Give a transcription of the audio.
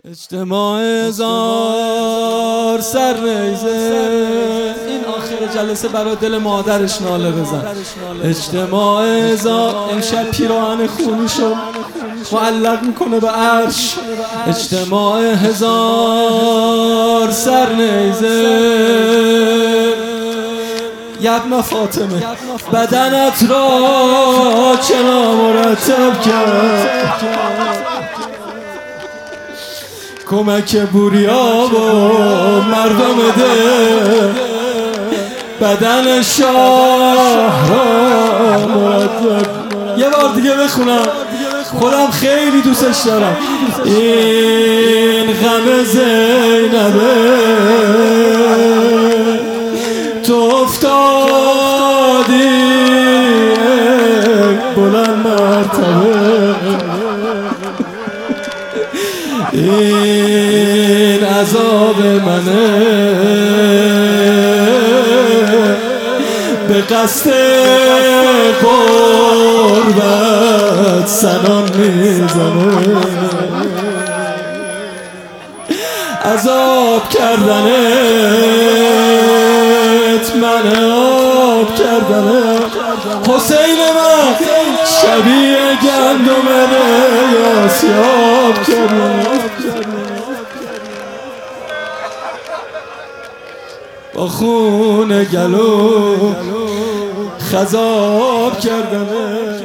اجتماع هزار سر نیزه، این آخر جلسه برا دل مادرش ناله بزن. اجتماع هزار، امشب پیراهن خونی شد معلق میکنه به عرش. اجتماع هزار سر نیزه، یبن فاطمه بدنت را چنا مرتب کرد، کمک بوریا و مردم ده بدن شاه را مرتب. یه بار دیگه بخونم، خودم خیلی دوستش دارم. این غم زینبه تو افتادی بلند مرتبه، این عذاب منه به قصد قربت سنان میزنه، عذاب کردنت منعاب کردنه. حسین من شبیه گندم آسیاب کردنه، با خون گلو خضاب کردنه.